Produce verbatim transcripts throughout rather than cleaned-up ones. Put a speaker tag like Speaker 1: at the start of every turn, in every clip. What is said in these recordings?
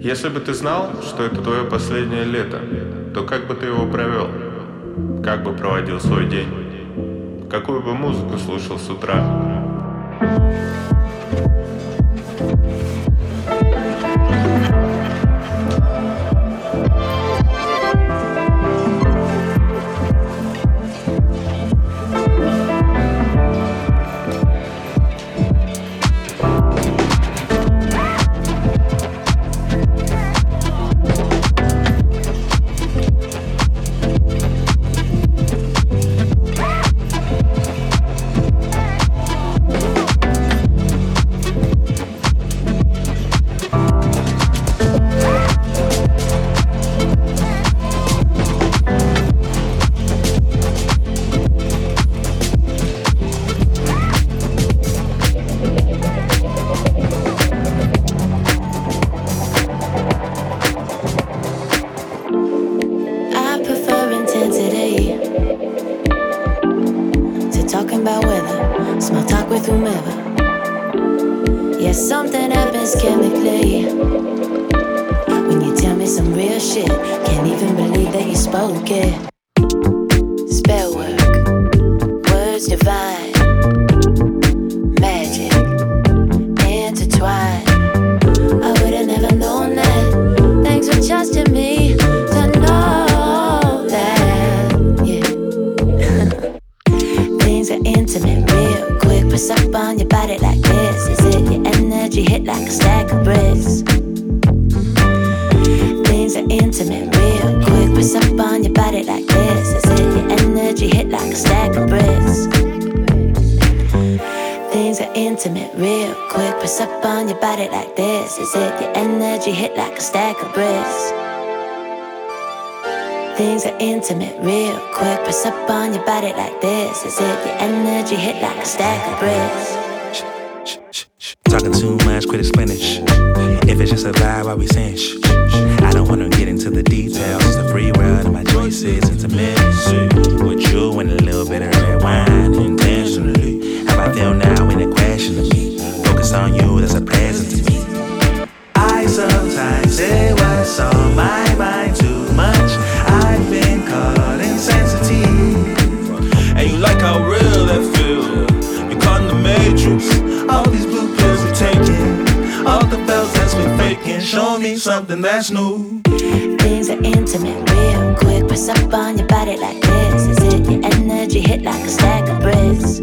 Speaker 1: Если бы ты знал, что это твое последнее лето, то как бы ты его провел? Как бы проводил свой день? Какую бы музыку слушал с утра?
Speaker 2: Things are intimate, real quick. Press up on your body like this. Is it your energy hit like a stack of bricks?
Speaker 3: Shh, shh, shh. Talking too much, quit explaining. Shh. If it's just a vibe, I'll be saying shh. I don't wanna get into the details. It's a free world and my choices intimate. With you and a little bit of red wine intentionally. How I feel now ain't a question to me. Focus on you, that's a present to me. I sometimes say what's on my mind too much. I've been caught insensitive. And you like how real that feels. You caught in the matrix. All these blue pills we're taking. All the bells that's been faking. Show me something that's new.
Speaker 2: Things are intimate, real quick. Press up on your body like this. Is it your energy hit like a stack of bricks?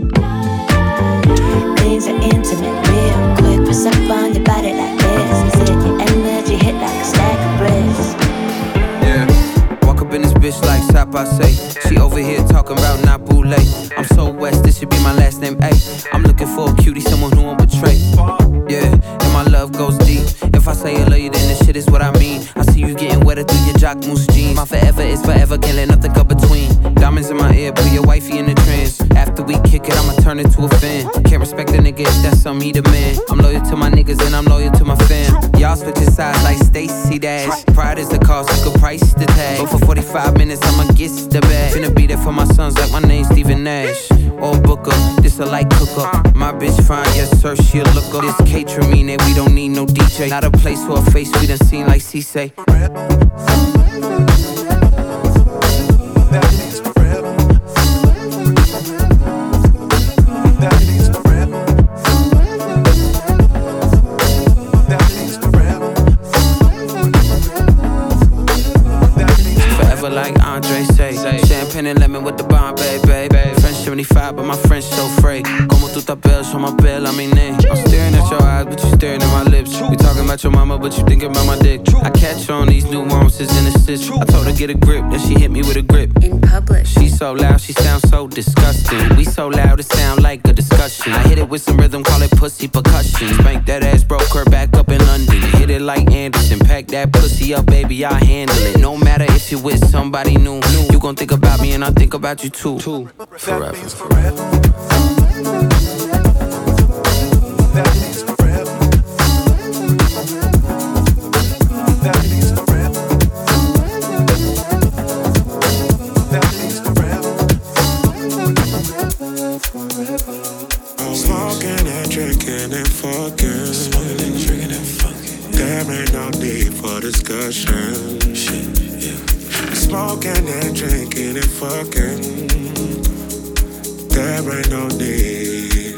Speaker 2: Things are intimate, real quick. Press up on your body like this. Is it your energy hit like a stack of bricks?
Speaker 4: In this bitch like Sapa say. She over here talking about Napule. I'm so west, this should be my last name, ayy. I'm looking for a cutie, someone who won't betray. Yeah, and my love goes deep. If I say I love you, then this shit is what I mean. I see you getting wetter through your jock moose jeans. My forever is forever, can't let nothing come between. Diamonds in my ear, put your wifey in the trance. After we kick it, I'ma turn it to a fan. Can't respect a nigga if that's something he demand. I'm loyal to my niggas and I'm loyal to my fam. Y'all switching sides like Stacey Dash. Pride is the cost, you could price the tag. But for forty-five minutes, I'ma get the bag. Finna be there for my sons like my name's Stephen Nash. Or Booker, this a light cook up. My bitch fine, yes sir, she a look up. This catering mean that we don't need no D J. Not a place for a face we done seen like C-Say. Like Andre say, champagne and lemon with the Bombay, baby. French seventy-five, but my French so fake. Como tu tapel, show my bill, I mean name. I'm staring at your eyes, but you staring at my lips. We talking about your mama, but you thinking about my dick. I catch on these nuances in the stitch. I told her get a grip, then she hit me with a grip.
Speaker 2: In public,
Speaker 4: she so loud, she sounds so disgusting. We so loud, it sound like a discussion. I hit it with some rhythm, call it pussy percussion. Spank that ass, broke her back up in London. Hit it like Anderson, pack that pussy up, baby, I handle it. No matter if you with somebody new, you gon' think about me and I think about you too. Forever.
Speaker 5: Smoking and drinking and fucking. Smoking and drinking and fucking. There ain't no need for discussion. Shit, yeah. Smoking and drinking and fucking. There ain't no need.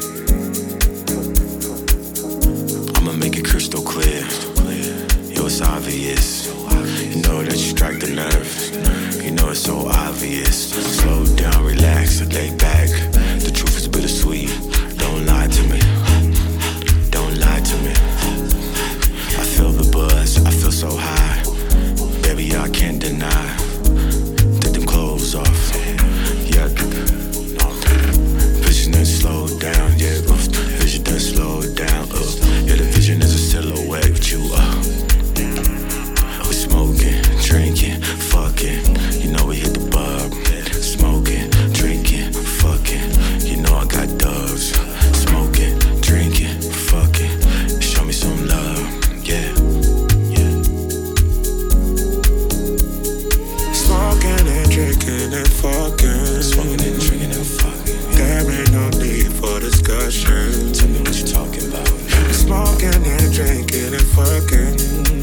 Speaker 3: I'ma make it crystal clear. Yo, it's obvious. You know that you strike the nerve. You know it's so obvious. Slow down, relax, and lay back. The truth is bittersweet. Don't lie to me. Don't lie to me. I feel the buzz. I feel so high. Baby, I can't deny. Take them clothes off. Yeah. Vision done slow down. Yeah. Vision done slow down. Uh. Yeah, the vision is a silhouette with you. Uh. We smoking, drinking, fucking. You know we hit the bub. Smoking, drinking, fucking. You know I got dubs. Smoking, drinking, fucking. Show me some love, yeah, yeah.
Speaker 5: Smoking and drinking and fucking.
Speaker 3: Smoking and drinking and fucking.
Speaker 5: There ain't no need for discussion.
Speaker 3: Tell me what you talking about.
Speaker 5: Smoking and drinking and fucking.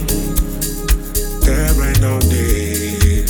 Speaker 5: There ain't no need.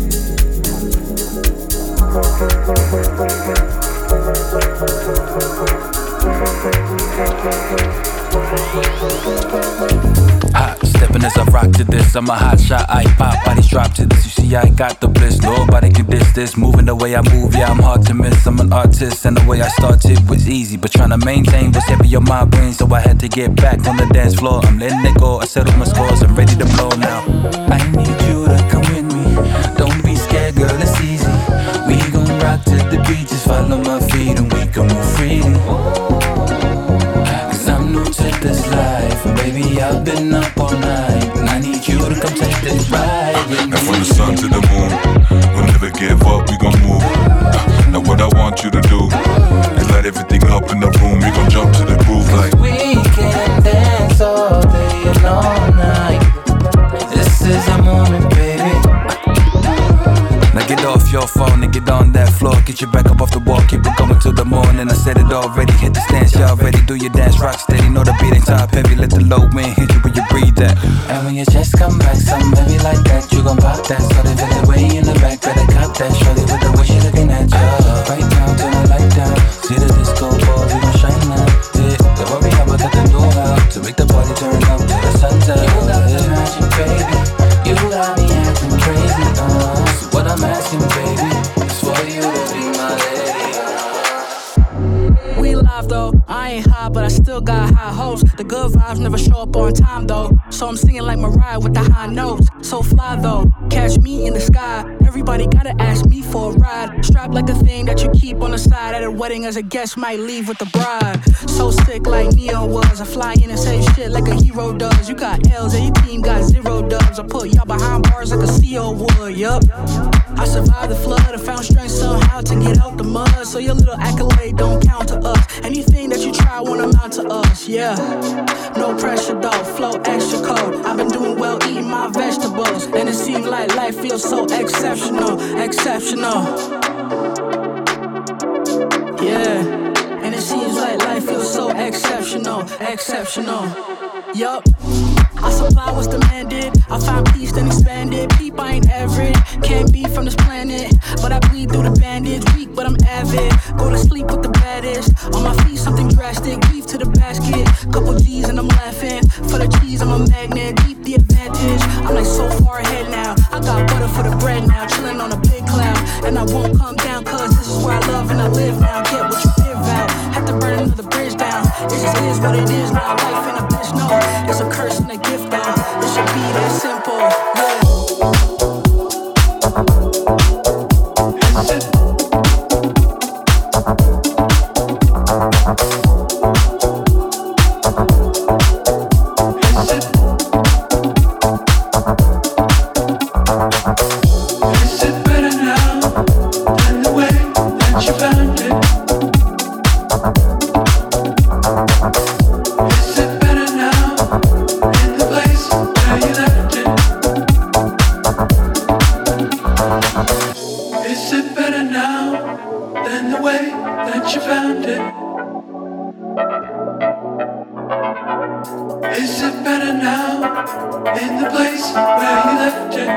Speaker 6: Hot stepping as I rock to this. I'm a hot shot, I pop, bodies drop to this. You see, I got the bliss. Nobody can diss this. Moving the way I move, yeah, I'm hard to miss. I'm an artist, and the way I started was easy. But trying to maintain was heavy on my brain, so I had to get back on the dance floor. I'm letting it go, I settled my scores, I'm ready to blow now. I need you to come with me. Don't be scared, girl, it's easy. We gon' rock to the beat, just follow my feet, and we can move freely. Cause I'm new to this life, and baby, I've been up all night, and I need you to come take this ride with me.
Speaker 7: And from the sun to the moon, we'll never give up, we gon' move. Now what I want you to do is light everything up in the room. We gon' jump to the groove like
Speaker 6: we can dance all day and all night. This is our moment, baby. Now get off your phone and get on that floor. Get your back up off the wall, keep it going till the morning. I said it already, hit the stance, y'all ready? Do your dance, rock steady, know the beat ain't top heavy. Let the low wind hit you when you breathe that. And when your chest come back, something heavy like that, you gon' pop that. So they feel it way in the back, better cop that. Shorty with the way she looking at ya. Right now, turn the light down. See the disco ball, we gon' shine now. Yeah, don't worry about what they know how to make the party turn up till the sun's out. You got the magic, baby. You got me acting crazy, uh. So what I'm asking, baby, is for you to be my lady. We live though, I ain't high, but I still got high hopes. The good vibes never show up on time though, so I'm singing like Mariah with the high notes. So fly though, catch me in the sky. Everybody gotta ask me for a ride. Strapped like a thing that you keep on the side at a wedding as a guest might leave with the bride. So sick like Neo was, I fly in and say shit like a hero does. You got L's and your team got zero dubs. I put y'all behind bars like a C O would, yup. I survived the flood, I found strength somehow to get out the mud. So your little accolade don't count to us. Anything that you try won't amount to us, yeah. No pressure though, flow extra cold. I've been doing well eating my vegetables, and it seems like life feels so exceptional, exceptional. Yeah, and it seems like life feels so exceptional, exceptional. Yup. I supply what's demanded. I find peace, then expand it. Peep, I ain't average. Can't be from this planet, but I bleed through the bandage. Weak, but I'm avid. Go to sleep with the baddest. On my feet, something drastic. Beef to the basket. Couple G's and I'm laughing. For the cheese, I'm a magnet. Deep the advantage. I'm like so far ahead now. I got butter for the bread now. Chilling on a big cloud. And I won't come down, cause this is where I love and I live now. Get what you give out. Have to burn another bridge down. It just is what it is now. Life in a bitch, no. It's a curse and a gift, though. It should be that simple, yeah.
Speaker 8: Is it better now than the way that you found it? Is it better now? Is it better now in the place where you left it?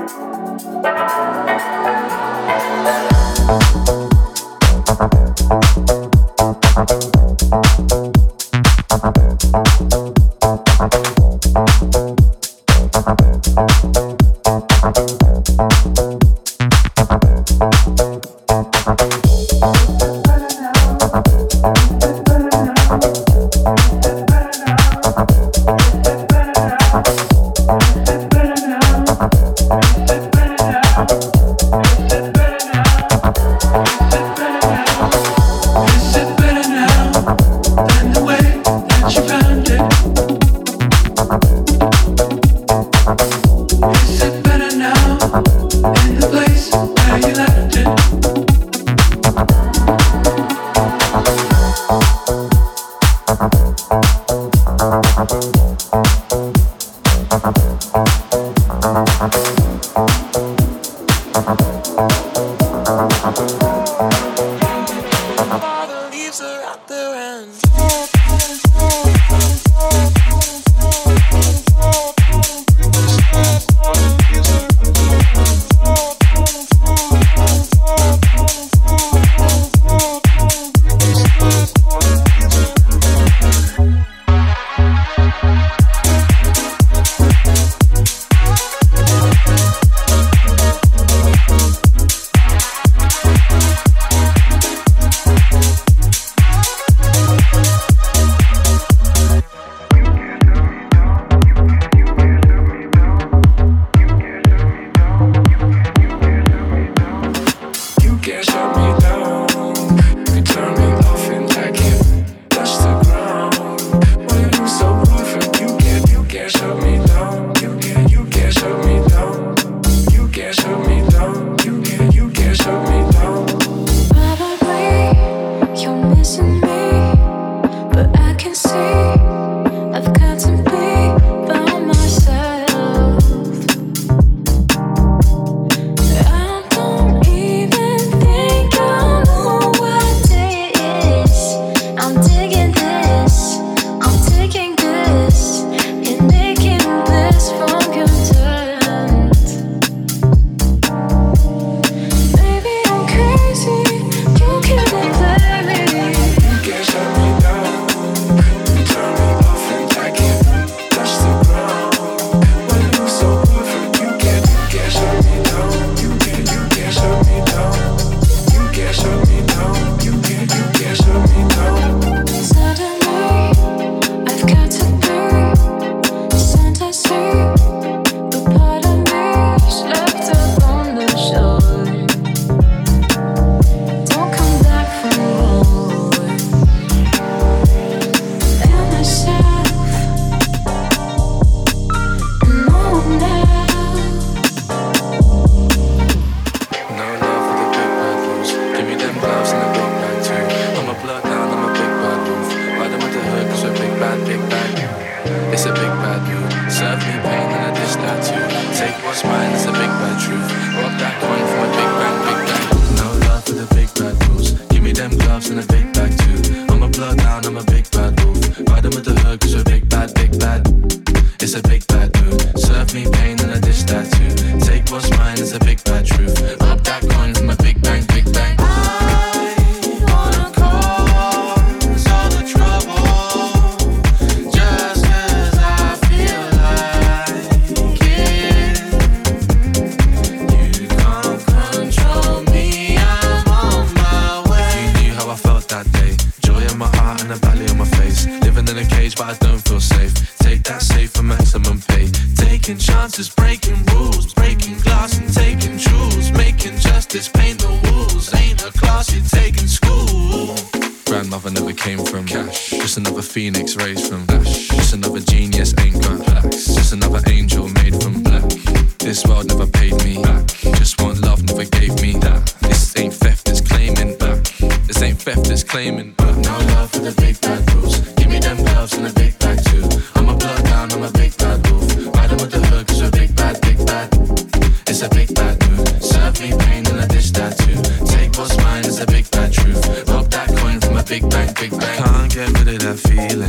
Speaker 9: Phoenix raised from ash. Just another genius, ain't got plaques. Just another angel made from black. This world never paid me back. Just one love never gave me that. This ain't theft, it's claiming back. This ain't theft, it's claiming back. No love for the big bad rules. Give me them gloves and a big bag too. I'm a blood down, I'm a big bad wolf. Ride 'em with the hood 'cause we're big bad, big bad. It's a big bad mood. Serve me pain and I dish that too. Take what's mine, it's a big bad truth. Rob that coin from a big bang, big bang.
Speaker 3: Can't get rid of that feeling.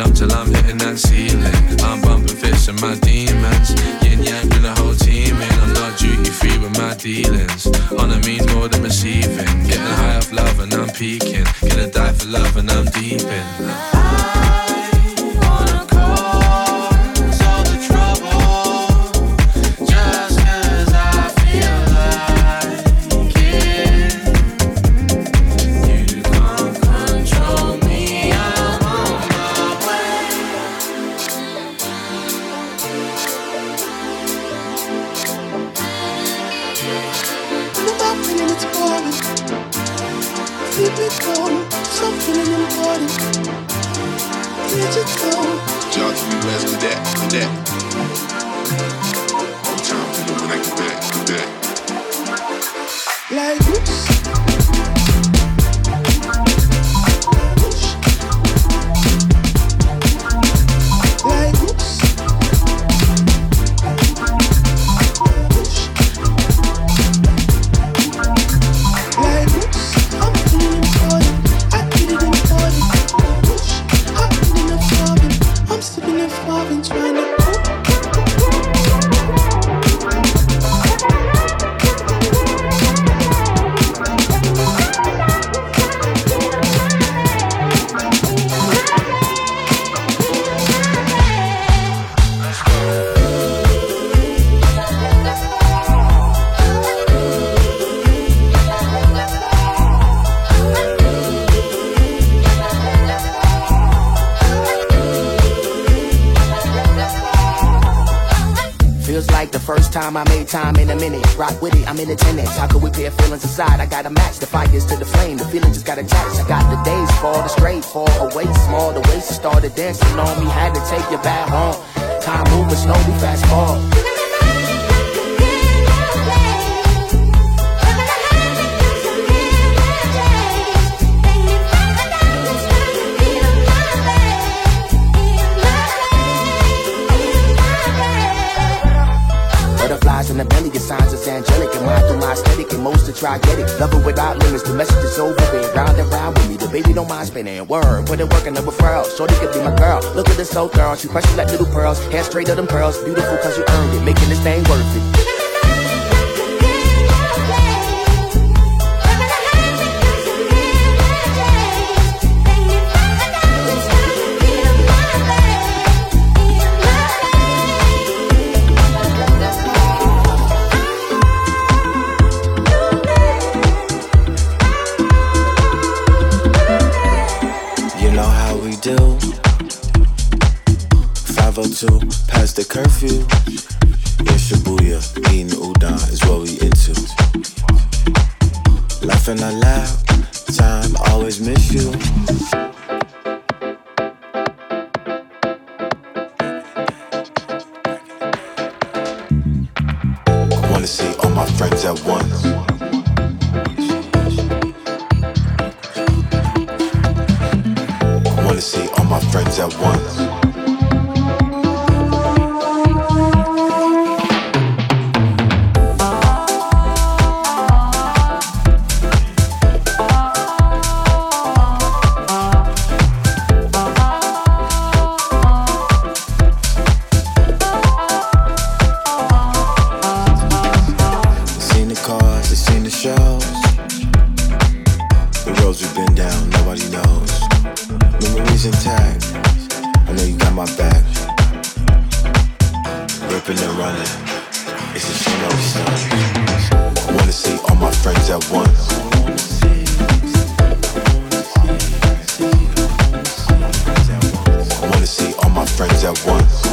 Speaker 9: jump till I'm hitting that ceiling. I'm bumping fists with my demons. Yin yang bring the whole team in. I'm not duty free with my dealings. On a means more than receiving. Getting high off love and I'm peaking. Gonna die for love and I'm deep in.
Speaker 5: Y'all to be blessed with that, with that. I'm trying to know when I get back, get back.
Speaker 10: Like oops. Like oops. Like oops. I'm feeling important. I did it important. I'm feeling important. I'm sipping it forward, trying to.
Speaker 11: Like the first time I made time in a minute. Rock with it, I'm in attendance. How could we pair feelings aside? I gotta match the fires to the flame. The feeling just got attached. I got the days fall, the straight fall away small. The waist started dancing on me. Had to take you back home. Time moving slowly, fast forward. Butterflies in the belly, your signs is angelic. And mine through my aesthetic, and most to try get it. Love it without limits, the message is over. Been round and round with me, the baby don't mind spinning. Word, put it work in the referral. Shorty could be my girl. Look at this so girl, she precious like little pearls. Hair straight of them pearls, beautiful cause you earned it. Making this thing worth it.
Speaker 12: Do five oh two past the curfew. In Shibuya, eating udon is what we into. Laughing out loud, time always miss you. I wanna see all my friends at once. I wanna see all my friends at once. Seen the cars, I seen the shows. The roads we've been down, nobody knows. Memories intact, I know you got my back. Ripping and running, it's a shame that we stuck. I wanna see all my friends at once. I wanna see all my friends at once.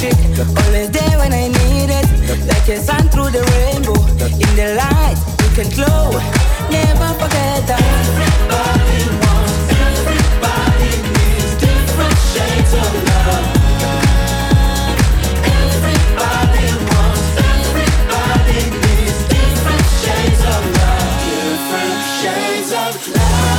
Speaker 13: electric, always there when I need it. Like a sun through the rainbow, in the light you can glow. Never forget that everybody wants, everybody needs different shades of love. Everybody wants, everybody needs different shades of love. Different shades of love.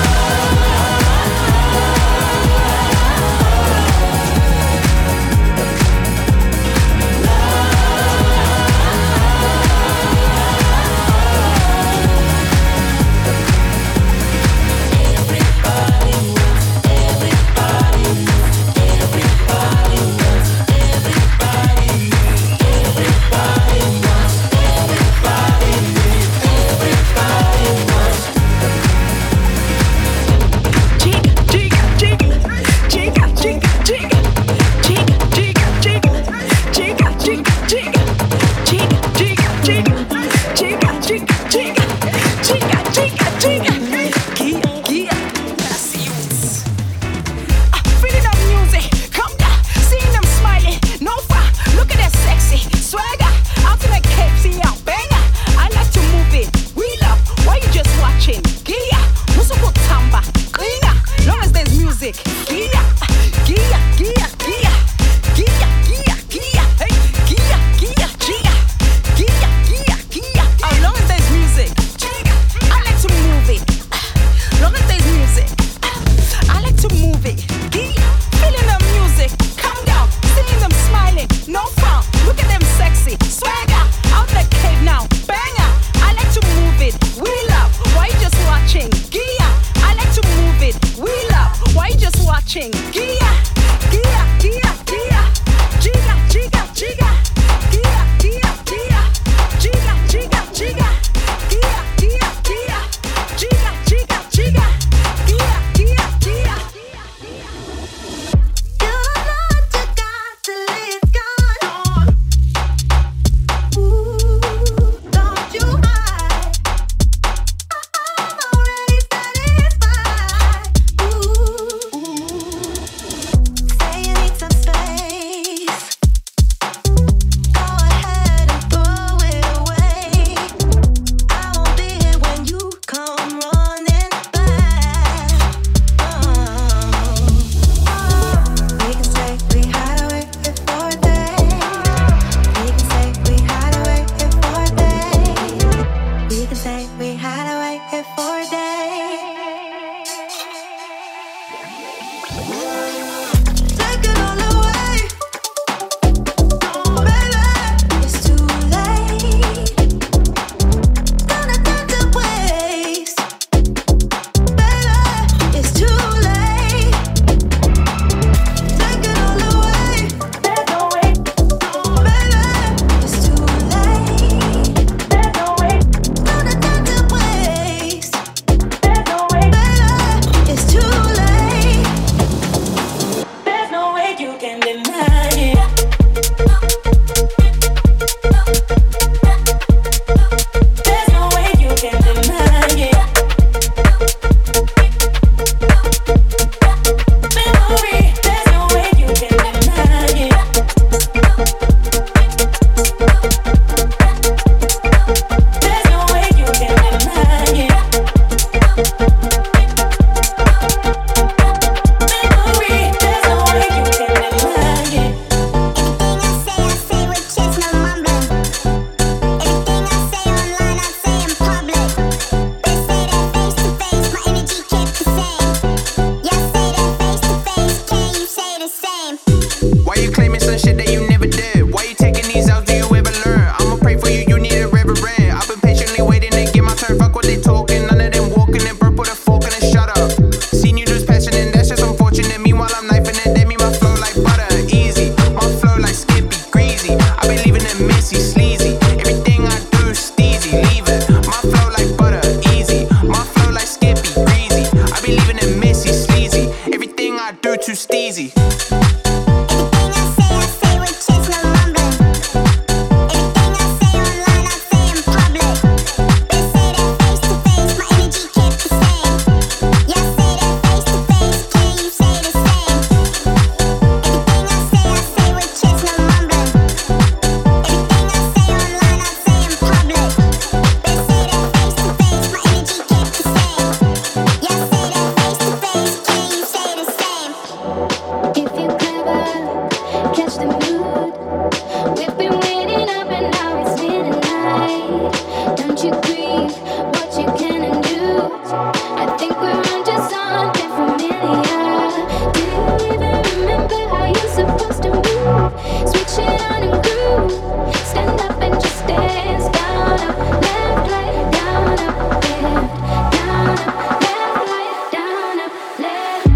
Speaker 2: We've been waiting up and now it's midnight. Don't you grieve what you can and do. I think we're onto something familiar. Do you even remember how you're supposed to move? Switch it on and groove. Stand up and just dance. Down, up, left, right, down, up, left, down, up, left, right, down, up, left.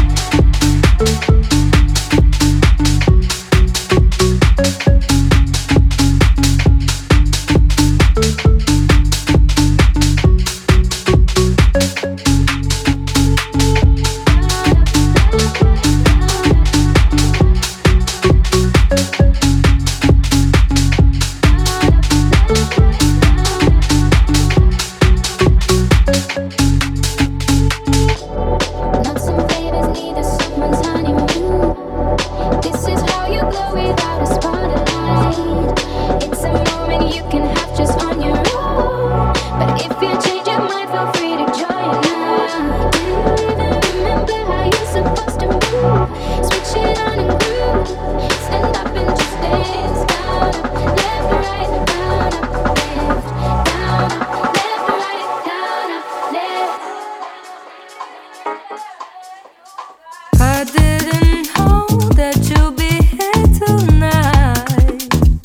Speaker 2: Not some favors, neither someone's honeymoon. This is how you glow without a spotlight. It's a moment you can have just on your own. But if you change your mind, feel free to join now. Do you even remember how you're supposed to move? Switch it on and groove. Stand up and just dance. Down, up, left, right, down, up, left, down, up, left, right, down, up, left.
Speaker 13: I didn't know that you'd be here tonight.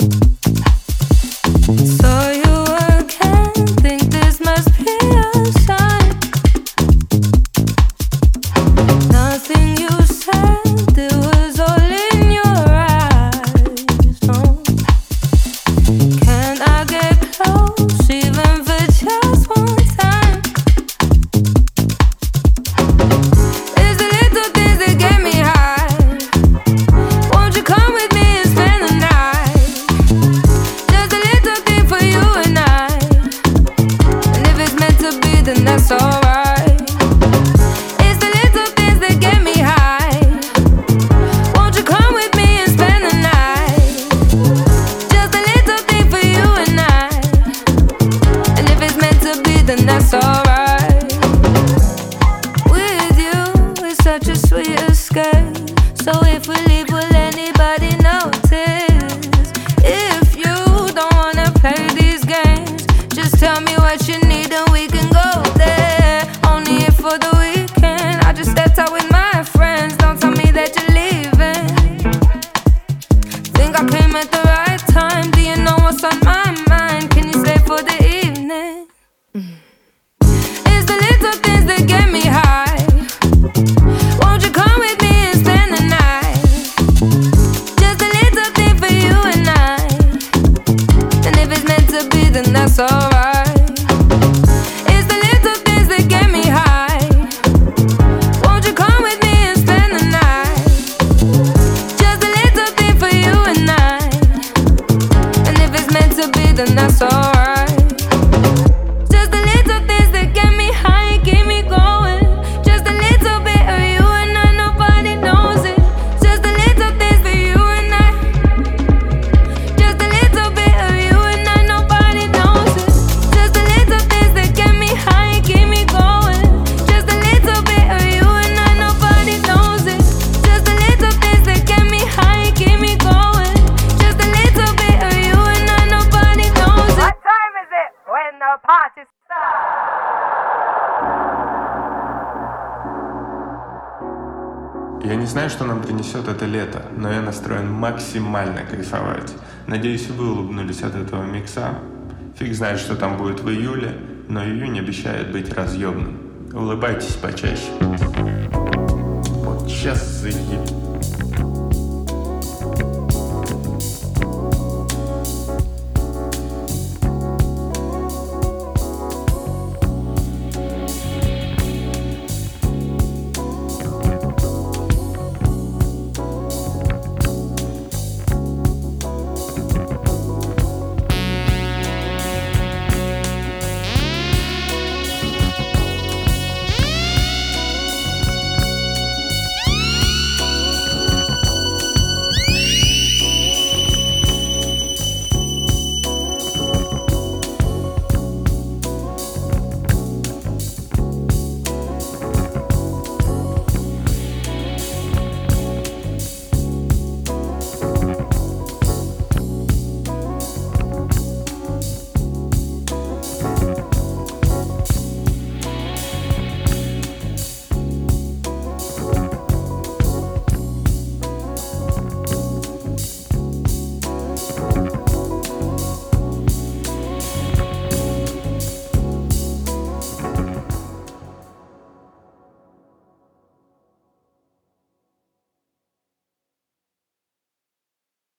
Speaker 13: Saw you again, think this must be a sign. Nothing you said, it was all in your eyes. No. Can I get close, even for just one time? It's the little things that get me high. Won't you come with me and spend the night? Just a little thing for you and I. And if it's meant to be, then that's alright. It's the little things that get me high. Won't you come with me and spend the night? Just a little thing for you and I. And if it's meant to be, then that's alright. With you, it's such a sweet escape. So if we leave, will anybody notice? If you don't wanna play these games, just tell me what you need and we can go there. Only if for the weekend, I just stepped out with my friends. Don't tell me that you're leaving. Think I came at the right time. Do you know what's on my mind? Can you stay for the evening? It's the little things that get me high. Won't you come with me and spend the night? Just a little thing for you and I. And if it's meant to be, then that's alright. It's the little things that get me high. Won't you come with me and spend the night? Just a little thing for you and I. And if it's meant to be, then that's alright. Just the little things that get me high, keep me going. Just a little bit of you and I, nobody knows it. Just a little things for you and I. Just a little bit of you and I, nobody knows it. Just a little things that get me high, keep me going. Just a little bit of you and I, nobody knows it. Just a little things that get me high, keep me going. Just a little bit of you and I, nobody knows it. What time is it when the party starts?
Speaker 1: Я не знаю, что нам принесет это лето, но я настроен максимально кайфовать. Надеюсь, и вы улыбнулись от этого микса. Фиг знает, что там будет в июле, но июнь обещает быть разъемным. Улыбайтесь почаще. Вот сейчас заебись.